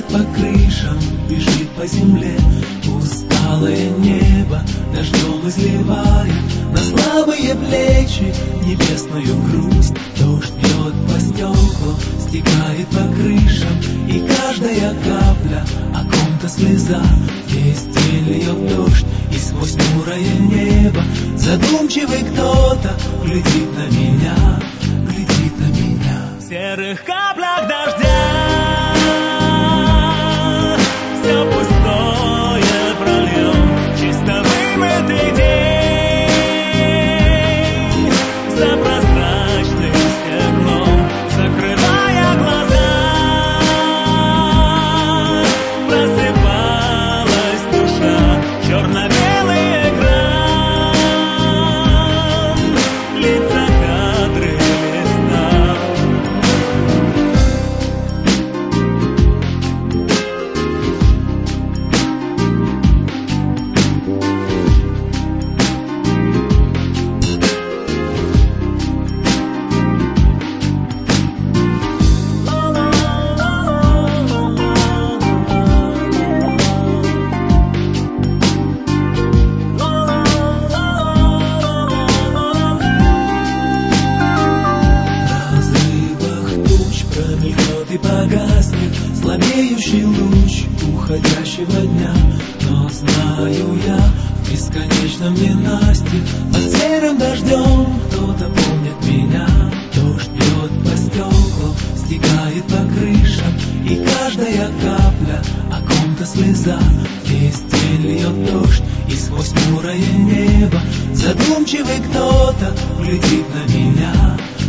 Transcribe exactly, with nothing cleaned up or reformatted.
по крышам, бежит по земле. Усталое небо дождем изливает на слабые плечи небесную грусть. Дождь бьет по стеклу, стекает по крышам, и каждая капля о ком-то слеза. Весь день льет дождь, и сквозь хмурое небо задумчивый кто-то глядит на меня, глядит на меня. В серых каплях дождя все пустое прольем, чисто вымытый день за прозрачным стеклом, закрывая глаза, просыпалась душа, черно-белый экран, лица кадры листал. Промелькнет и погаснет слабеющий луч уходящего дня. Но знаю я, в бесконечном ненастье под серым дождем кто-то помнит меня. Дождь бьет по стеклу, стекает по крышам, и каждая капля о ком-то слеза. Весь день льет дождь, и сквозь хмурое небо задумчивый кто-то глядит на меня.